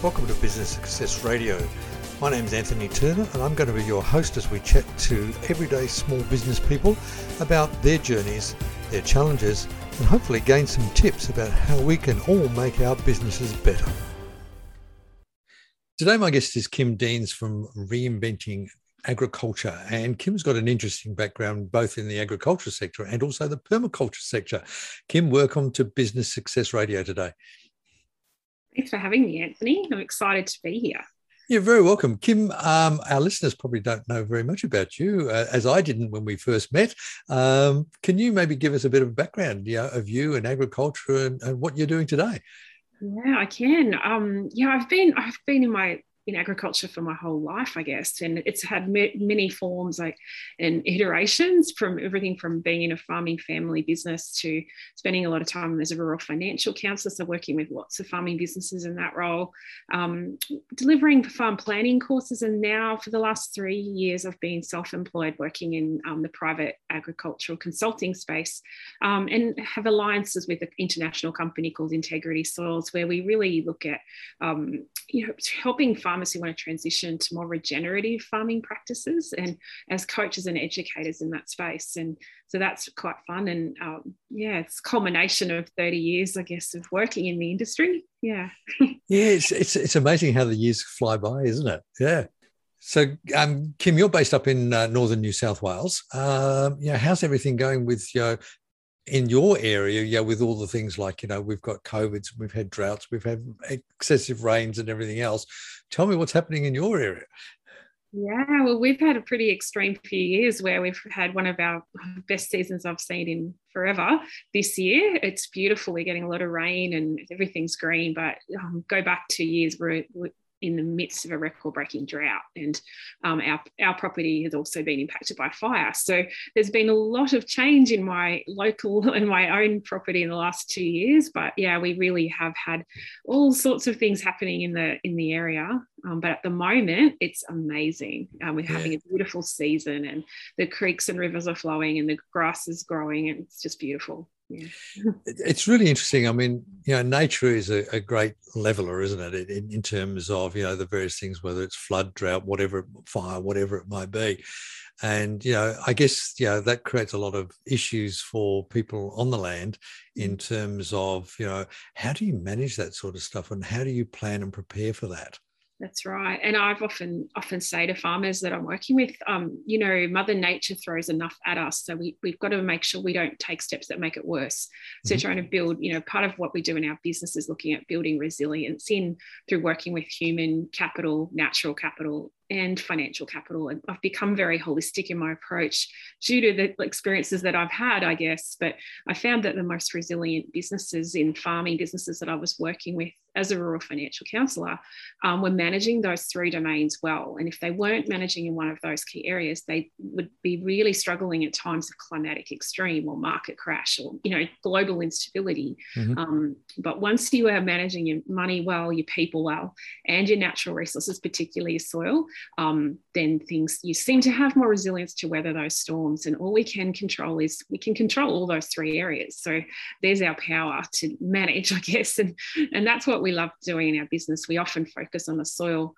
Welcome to Business Success Radio. My name's Anthony Turner and I'm going to be your host as we chat to everyday small business people about their journeys, their challenges, and hopefully gain some tips about how we can all make our businesses better. Today my guest is Kim Deans from Reinventing Agriculture, and Kim's got an interesting background both in the agriculture sector and also the permaculture sector. Kim, welcome to Business Success Radio today. Thanks for having me, Anthony. I'm excited to be here. You're very welcome. Kim, our listeners probably don't know very much about you, as I didn't when we first met. Can you maybe give us a bit of background of you and agriculture and what you're doing today? Yeah, I can. I've been in agriculture for my whole life, I guess, and it's had many forms and iterations, from everything from being in a farming family business to spending a lot of time as a rural financial counsellor, so working with lots of farming businesses in that role, delivering farm planning courses, and now for the last 3 years I've been self-employed working in the private agricultural consulting space, and have alliances with an international company called Integrity Soils, where we really look at helping farmers who want to transition to more regenerative farming practices, and as coaches and educators in that space. And so that's quite fun. And it's a culmination of 30 years, I guess, of working in the industry. Yeah. Yeah, it's amazing how the years fly by, isn't it? Yeah. So, Kim, you're based up in northern New South Wales. How's everything going with in your area, with all the things like, we've got COVIDs, we've had droughts, we've had excessive rains and everything else. Tell me what's happening in your area. Yeah, well, we've had a pretty extreme few years where we've had one of our best seasons I've seen in forever this year. It's beautiful. We're getting a lot of rain and everything's green, but go back 2 years, we're in the midst of a record-breaking drought, and our property has also been impacted by fire. So there's been a lot of change in my local and my own property in the last 2 years. But yeah, we really have had all sorts of things happening in the area. But at the moment, it's amazing. We're having a beautiful season, and the creeks and rivers are flowing, and the grass is growing, and it's just beautiful. Yeah. It's really interesting. I mean, nature is a great leveler, isn't it? In terms of, the various things, whether it's flood, drought, whatever, fire, whatever it might be. And, I guess, that creates a lot of issues for people on the land in terms of, how do you manage that sort of stuff, and how do you plan and prepare for that? That's right. And I've often say to farmers that I'm working with, Mother Nature throws enough at us. So we've got to make sure we don't take steps that make it worse. So trying to build, part of what we do in our business is looking at building resilience through working with human capital, natural capital, and financial capital. And I've become very holistic in my approach due to the experiences that I've had, I guess. But I found that the most resilient businesses in farming businesses that I was working with as a rural financial counsellor were managing those three domains well. And if they weren't managing in one of those key areas, they would be really struggling at times of climatic extreme or market crash or, global instability. But once you are managing your money well, your people well, and your natural resources, particularly your soil, then you seem to have more resilience to weather those storms. And all we can control is we can control all those three areas. So there's our power to manage, I guess. And that's what we love doing in our business. We often focus on the soil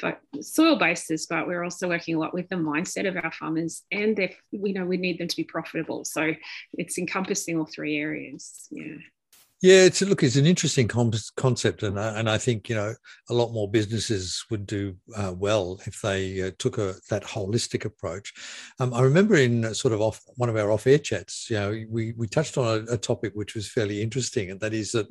basis, but we're also working a lot with the mindset of our farmers, and we need them to be profitable. So it's encompassing all three areas. Yeah. Yeah, it's an interesting concept, and I think a lot more businesses would do well if they took that holistic approach. I remember in sort of one of our off-air chats, we touched on a topic which was fairly interesting, and that is that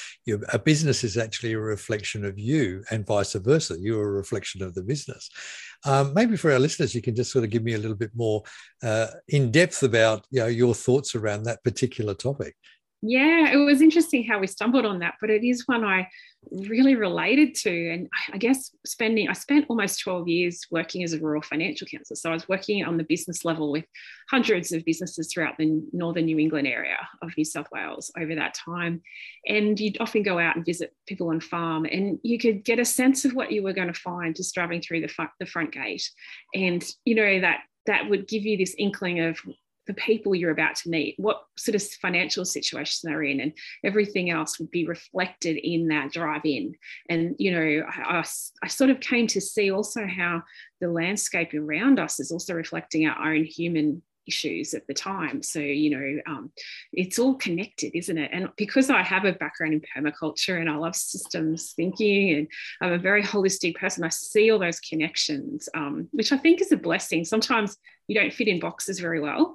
a business is actually a reflection of you, and vice versa. You're a reflection of the business. Maybe for our listeners, you can just sort of give me a little bit more in depth about your thoughts around that particular topic. Yeah, it was interesting how we stumbled on that, but it is one I really related to. And I guess I spent almost 12 years working as a rural financial counsellor. So I was working on the business level with hundreds of businesses throughout the northern New England area of New South Wales over that time. And you'd often go out and visit people on farm, and you could get a sense of what you were going to find just driving through the front gate. And, that would give you this inkling of the people you're about to meet, what sort of financial situation they're in, and everything else would be reflected in that drive in. And, you know, I sort of came to see also how the landscape around us is also reflecting our own human issues at the time. So, you know, it's all connected, isn't it? And because I have a background in permaculture and I love systems thinking and I'm a very holistic person, I see all those connections, which I think is a blessing. Sometimes you don't fit in boxes very well.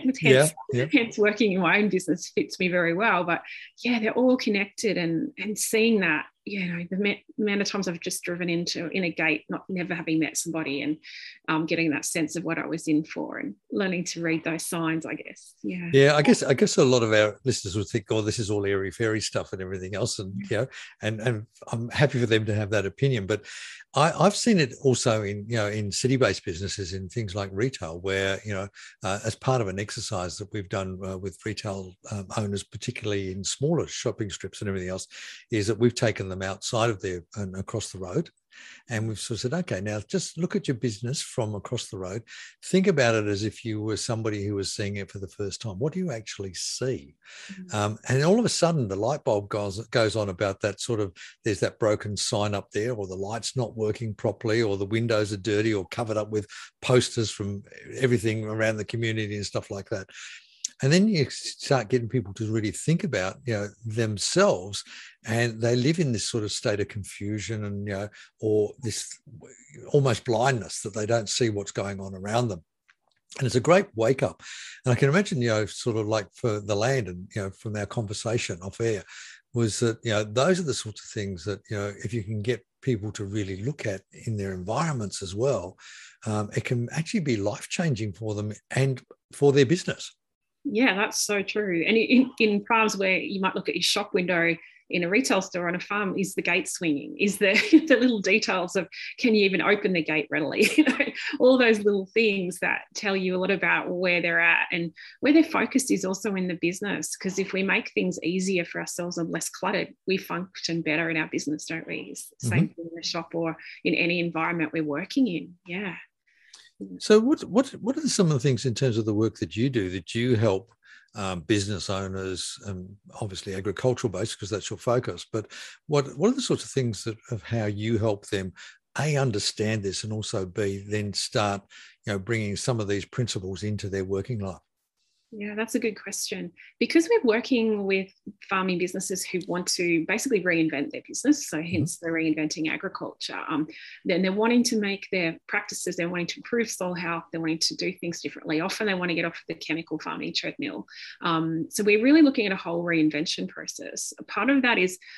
Hence working in my own business fits me very well. But yeah, they're all connected, and seeing that, you know, the amount of times I've just driven in a gate, never having met somebody, and getting that sense of what I was in for and learning to read those signs, I guess. Yeah. Yeah, I guess a lot of our listeners would think, oh, this is all airy fairy stuff and everything else. And, you know, and I'm happy for them to have that opinion. But I've seen it also in, you know, in city-based businesses, in things like retail, where, you know, as part of an exercise that we've done with retail owners, particularly in smaller shopping strips and everything else, is that we've taken them outside of there and across the road. And we've sort of said, okay, now just look at your business from across the road. Think about it as if you were somebody who was seeing it for the first time. What do you actually see? And all of a sudden, the light bulb goes on about that sort of, there's that broken sign up there, or the light's not working properly, or the windows are dirty or covered up with posters from everything around the community and stuff like that. And then you start getting people to really think about, you know, themselves, and they live in this sort of state of confusion and, you know, or this almost blindness that they don't see what's going on around them. And it's a great wake up. And I can imagine, you know, sort of like for the land, and, you know, from our conversation off air, was that, you know, those are the sorts of things that, you know, if you can get people to really look at in their environments as well, it can actually be life-changing for them and for their business. Yeah, that's so true. And in farms where you might look at your shop window in a retail store on a farm, is the gate swinging? Is the little details of, can you even open the gate readily? You know, all those little things that tell you a lot about where they're at and where their focus is also in the business. Because if we make things easier for ourselves and less cluttered, we function better in our business, don't we? It's the same thing in the shop or in any environment we're working in. Yeah. So what are some of the things in terms of the work that you do that you help business owners, obviously agricultural based because that's your focus, but what are the sorts of things of how you help them understand this, and also B, then start, you know, bringing some of these principles into their working life? Yeah, that's a good question. Because we're working with farming businesses who want to basically reinvent their business, so hence the reinventing agriculture, then they're wanting to make their practices, they're wanting to improve soil health, they're wanting to do things differently. Often they want to get off the chemical farming treadmill. So we're really looking at a whole reinvention process. A part of that is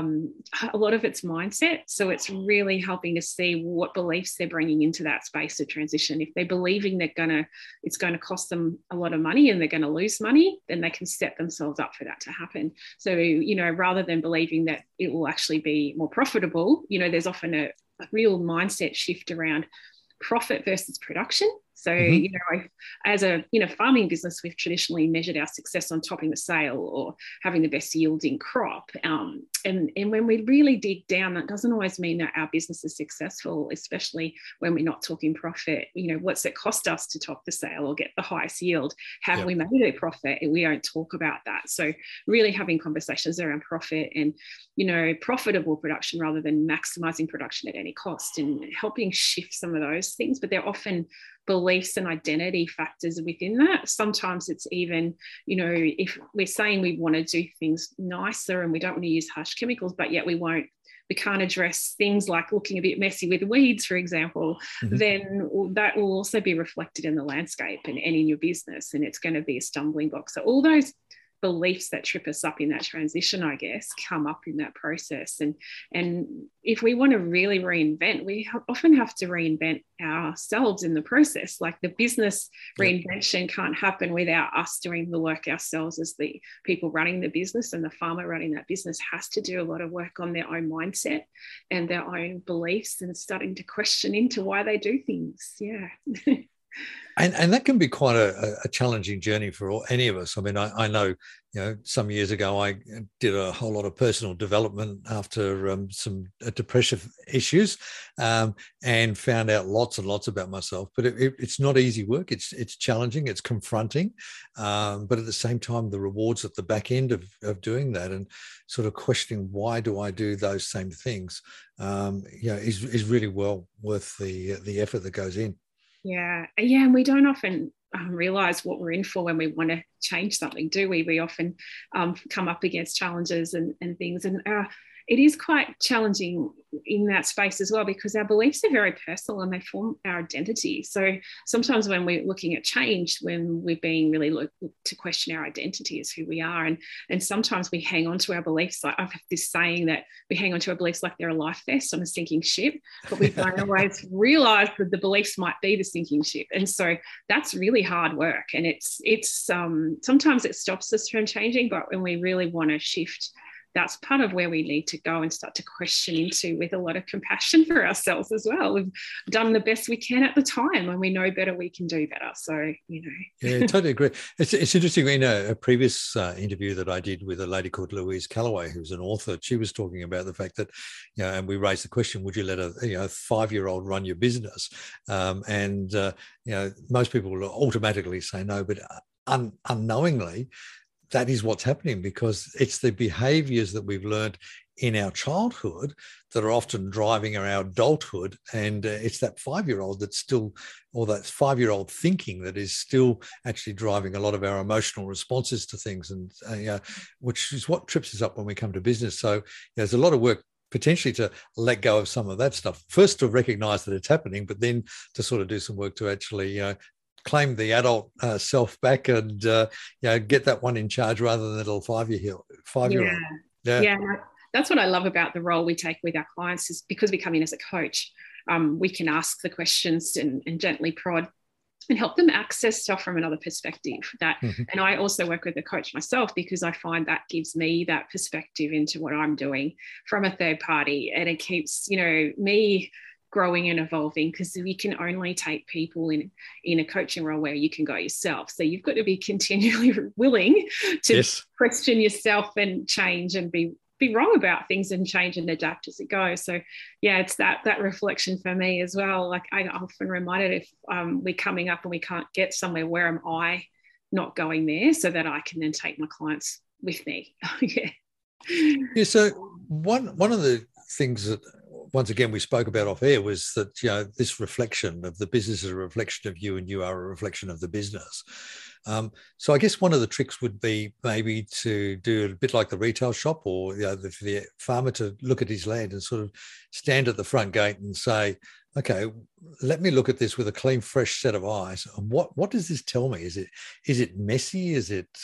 a lot of it's mindset. So it's really helping to see what beliefs they're bringing into that space of transition. If they're believing it's going to cost them a lot of money and they're going to lose money, then they can set themselves up for that to happen. So, you know, rather than believing that it will actually be more profitable, you know, there's often a real mindset shift around profit versus production. So, you know, as a farming business, we've traditionally measured our success on topping the sale or having the best yielding crop. And when we really dig down, that doesn't always mean that our business is successful, especially when we're not talking profit. You know, what's it cost us to top the sale or get the highest yield? Have we made a profit? And we don't talk about that. So really having conversations around profit and, you know, profitable production rather than maximizing production at any cost, and helping shift some of those things. But they're often beliefs and identity factors within that. Sometimes it's even, you know, if we're saying we want to do things nicer and we don't want to use harsh chemicals, but yet we can't address things like looking a bit messy with weeds, for example, then that will also be reflected in the landscape and in your business, and it's going to be a stumbling block. So all those beliefs that trip us up in that transition, I guess, come up in that process. And if we want to really reinvent, we often have to reinvent ourselves in the process. Like the business reinvention can't happen without us doing the work ourselves as the people running the business, and the farmer running that business has to do a lot of work on their own mindset and their own beliefs and starting to question into why they do things. Yeah. And that can be quite a challenging journey for any of us. I mean, I know, some years ago I did a whole lot of personal development after some depressive issues, and found out lots and lots about myself. But it's not easy work. It's challenging. It's confronting. But at the same time, the rewards at the back end of doing that and sort of questioning why do I do those same things, is really well worth the effort that goes in. Yeah. And we don't often realize what we're in for when we want to change something, do we? We often come up against challenges and things. And it is quite challenging in that space as well, because our beliefs are very personal and they form our identity. So sometimes when we're looking at change, when we're being really looked to question our identity as who we are, and sometimes we hang on to our beliefs. Like I've had this saying that we hang on to our beliefs like they're a life vest on a sinking ship, but we don't always realize that the beliefs might be the sinking ship. And so that's really hard work. And it's sometimes it stops us from changing, but when we really want to shift, that's part of where we need to go and start to question into, with a lot of compassion for ourselves as well. We've done the best we can at the time. When we know better, we can do better. So, Yeah, I totally agree. It's interesting. In a previous interview that I did with a lady called Louise Callaway, who's an author, she was talking about the fact that, and we raised the question, would you let a 5-year-old run your business? Most people will automatically say no, but unknowingly, that is what's happening, because it's the behaviors that we've learned in our childhood that are often driving our adulthood. And it's that 5-year-old that's still, or that 5-year-old thinking that is still actually driving a lot of our emotional responses to things, and which is what trips us up when we come to business. So there's a lot of work potentially to let go of some of that stuff. First, to recognize that it's happening, but then to sort of do some work to actually claim the adult self back and get that one in charge rather than the little 5-year-old. Yeah. That's what I love about the role we take with our clients, is because we come in as a coach, we can ask the questions and gently prod and help them access stuff from another perspective. And I also work with a coach myself, because I find that gives me that perspective into what I'm doing from a third party, and it keeps me growing and evolving, because we can only take people in a coaching role where you can go yourself. So you've got to be continually willing to question yourself and change and be wrong about things and change and adapt as it goes. So yeah, it's that reflection for me as well. Like I often reminded, if we're coming up and we can't get somewhere, where am I not going there, so that I can then take my clients with me. Yeah. So one of the things that, once again, we spoke about off air was that, this reflection of the business is a reflection of you, and you are a reflection of the business. So I guess one of the tricks would be maybe to do a bit like the retail shop, or the farmer to look at his land and sort of stand at the front gate and say, okay, let me look at this with a clean, fresh set of eyes. What does this tell me? Is it messy? Is it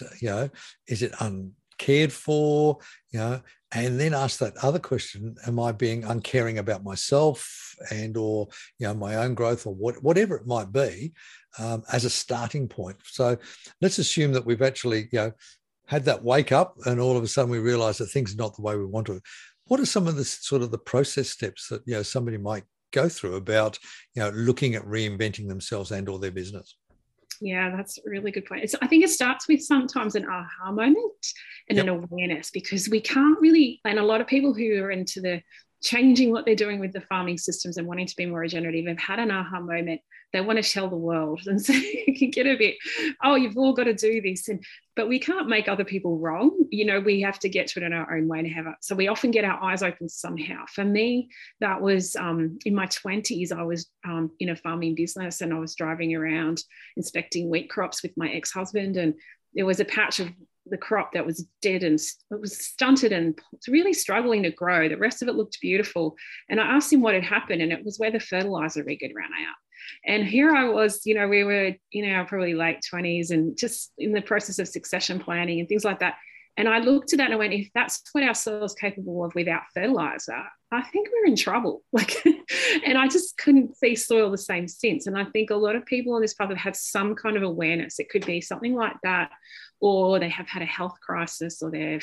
uncared for? And then ask that other question: am I being uncaring about myself or my own growth, or whatever it might be, as a starting point? So let's assume that we've actually had that wake up, and all of a sudden we realize that things are not the way we want to. What are some of the sort of the process steps that somebody might go through about looking at reinventing themselves and or their business? Yeah, that's a really good point. I think it starts with sometimes an aha moment and an awareness, because we can't really, and a lot of people who are into the changing what they're doing with the farming systems and wanting to be more regenerative have had an aha moment. They want to tell the world, and so you can get a bit, oh, you've all got to do this, but we can't make other people wrong. We have to get to it in our own way to have it. So we often get our eyes open somehow. For me, that was in my 20s. I was in a farming business, and I was driving around inspecting wheat crops with my ex-husband, and there was a patch of the crop that was dead and it was stunted and really struggling to grow. The rest of it looked beautiful. And I asked him what had happened, and it was where the fertilizer rig had run out. And here I was, we were in our probably late 20s and just in the process of succession planning and things like that. And I looked at that and I went, if that's what our soil is capable of without fertilizer, I think we're in trouble. And I just couldn't see soil the same since. And I think a lot of people on this path have had some kind of awareness. It could be something like that, or they have had a health crisis, or they've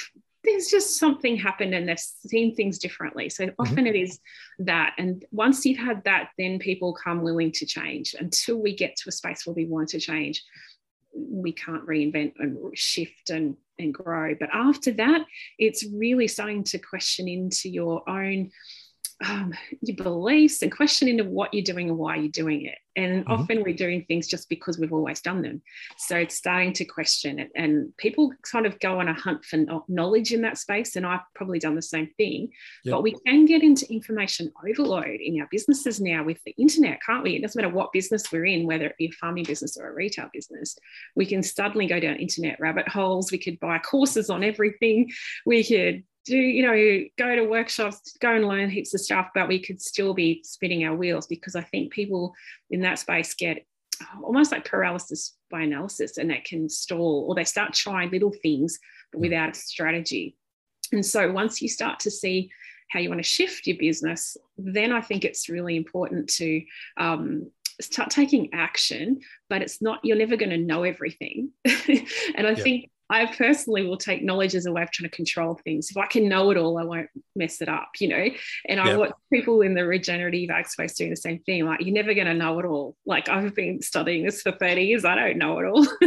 there's just something happened and they've seen things differently. So often it is that. And once you've had that, then people come willing to change. Until we get to a space where we want to change, we can't reinvent and shift and grow. But after that, it's really starting to question into your own your beliefs and question into what you're doing and why you're doing it. And often we're doing things just because we've always done them. So it's starting to question it. And people kind of go on a hunt for knowledge in that space. And I've probably done the same thing. Yep. But we can get into information overload in our businesses now with the internet, can't we? It doesn't matter what business we're in, whether it be a farming business or a retail business. We can suddenly go down internet rabbit holes. We could buy courses on everything. We could go to workshops, go and learn heaps of stuff, but we could still be spinning our wheels, because I think people in that space get almost like paralysis by analysis, and that can stall, or they start trying little things but without a strategy. And so once you start to see how you want to shift your business, then I think it's really important to start taking action. But it's not, you're never going to know everything. And I think I personally will take knowledge as a way of trying to control things. If I can know it all, I won't mess it up, And I watch people in the regenerative ag space doing the same thing. Like, you're never going to know it all. Like, I've been studying this for 30 years. I don't know it all.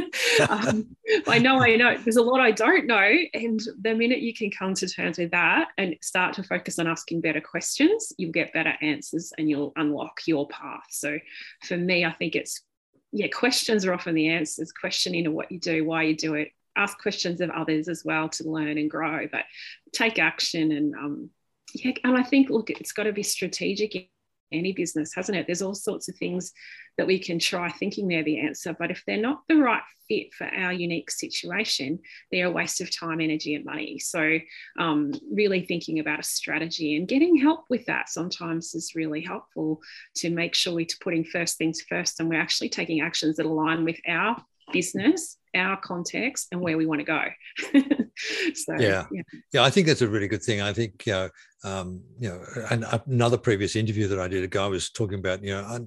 I know. There's a lot I don't know. And the minute you can come to terms with that and start to focus on asking better questions, you'll get better answers and you'll unlock your path. So for me, I think it's, questions are often the answers. Question into what you do, why you do it. Ask questions of others as well to learn and grow, but take action. And and I think, look, it's got to be strategic in any business, hasn't it? There's all sorts of things that we can try thinking they're the answer, but if they're not the right fit for our unique situation, they're a waste of time, energy, and money. So really thinking about a strategy and getting help with that sometimes is really helpful, to make sure we're putting first things first and we're actually taking actions that align with our business, our context, and where we want to go. I think that's a really good thing. I think and another previous interview that I did, a guy was talking about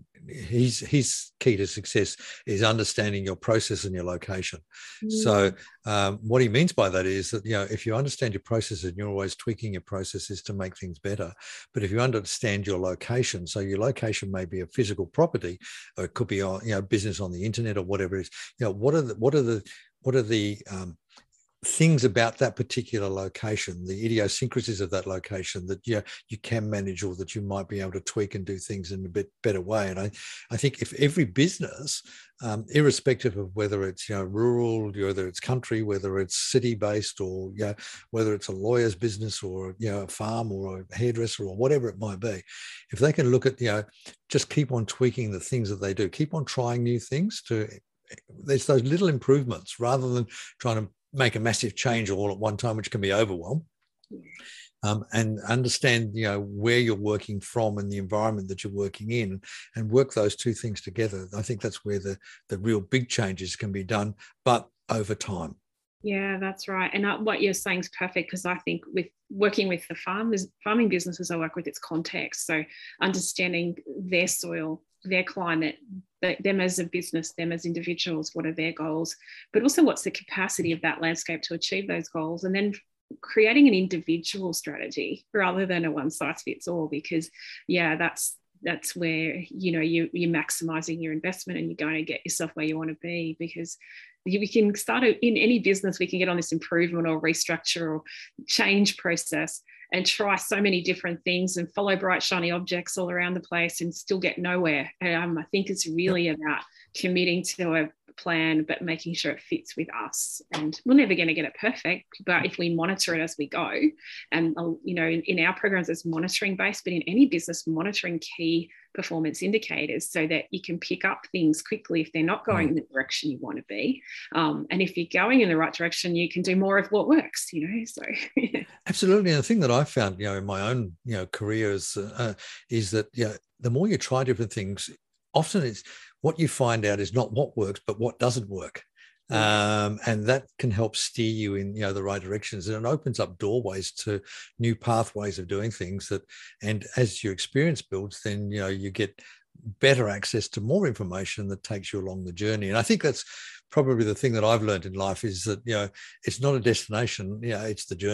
his key to success is understanding your process and your location. So what he means by that is that if you understand your processes, and you're always tweaking your processes to make things better. But if you understand your location, so your location may be a physical property, or it could be business on the internet or whatever it is. What are the things about that particular location, the idiosyncrasies of that location that you can manage, or that you might be able to tweak and do things in a bit better way. And I think if every business, irrespective of whether it's rural, whether it's country, whether it's city based, or whether it's a lawyer's business, or a farm, or a hairdresser, or whatever it might be, if they can look at just keep on tweaking the things that they do, keep on trying new things, there's those little improvements, rather than trying to make a massive change all at one time, which can be overwhelmed. And understand, where you're working from and the environment that you're working in, and work those two things together. I think that's where the real big changes can be done, but over time. Yeah, that's right. And what you're saying is perfect, because I think with working with the farming businesses I work with, it's context. So understanding their soil, their climate, them as a business, them as individuals, what are their goals, but also what's the capacity of that landscape to achieve those goals, and then creating an individual strategy rather than a one size fits all, because that's where you're maximizing your investment and you're going to get yourself where you want to be. Because we can start in any business, we can get on this improvement or restructure or change process and try so many different things and follow bright, shiny objects all around the place and still get nowhere. I think it's really about committing to a plan, but making sure it fits with us. And we're never going to get it perfect, but if we monitor it as we go, and in our programs it's monitoring based, but in any business, monitoring key performance indicators so that you can pick up things quickly if they're not going in the direction you want to be. And if you're going in the right direction, you can do more of what works, so. Absolutely. And the thing that I found, in my own, career is that, the more you try different things, often it's what you find out is not what works, but what doesn't work. And that can help steer you in the right directions, and it opens up doorways to new pathways of doing things and as your experience builds, then you get better access to more information that takes you along the journey. And I think that's probably the thing that I've learned in life, is that it's not a destination, it's the journey.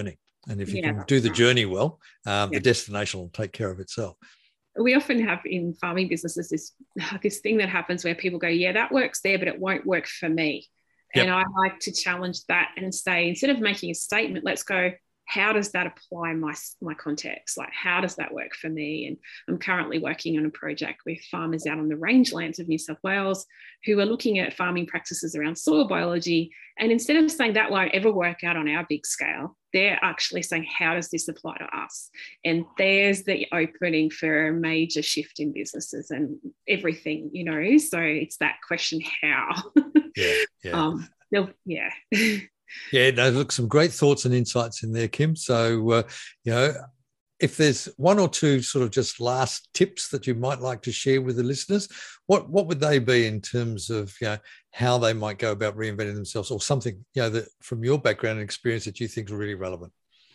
And if you can do the journey well, the destination will take care of itself. We often have in farming businesses this thing that happens where people go, yeah, that works there, but it won't work for me. Yep. And I like to challenge that and say, instead of making a statement, let's go, how does that apply my context? Like, how does that work for me? And I'm currently working on a project with farmers out on the rangelands of New South Wales who are looking at farming practices around soil biology. And instead of saying that won't ever work out on our big scale, they're actually saying, how does this apply to us? And there's the opening for a major shift in businesses and everything, So it's that question, how? Yeah. Yeah, no, look, some great thoughts and insights in there, Kim. So, if there's one or two sort of just last tips that you might like to share with the listeners, what would they be in terms of, how they might go about reinventing themselves, or something, that from your background and experience that you think is really relevant?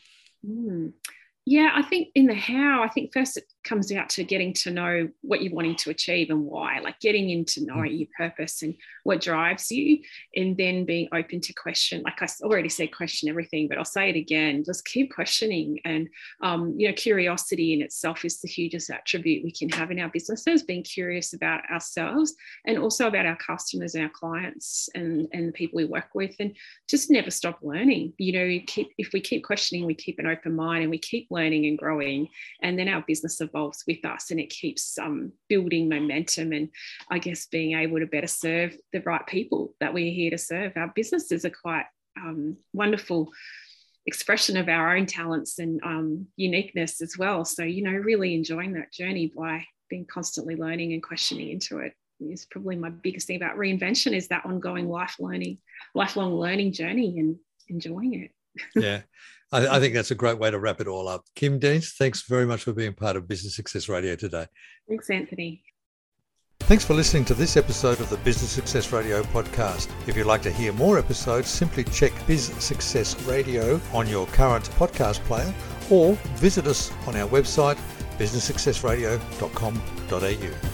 Yeah, I think in the how, I think first it comes out to getting to know what you're wanting to achieve and why, like getting into knowing your purpose and what drives you, and then being open to question. Like I already said, question everything, but I'll say it again, just keep questioning. And, curiosity in itself is the hugest attribute we can have in our businesses, being curious about ourselves and also about our customers and our clients and the people we work with, and just never stop learning. If we keep questioning, we keep an open mind and we keep learning and growing, and then our business evolves with us, and it keeps building momentum, and I guess being able to better serve the right people that we're here to serve. Our businesses are quite wonderful expression of our own talents and uniqueness as well. So, really enjoying that journey by being constantly learning and questioning into it is probably my biggest thing about reinvention, is that ongoing lifelong learning journey and enjoying it. Yeah. I think that's a great way to wrap it all up. Kim Deans, thanks very much for being part of Business Success Radio today. Thanks, Anthony. Thanks for listening to this episode of the Business Success Radio podcast. If you'd like to hear more episodes, simply check Biz Success Radio on your current podcast player, or visit us on our website, businesssuccessradio.com.au.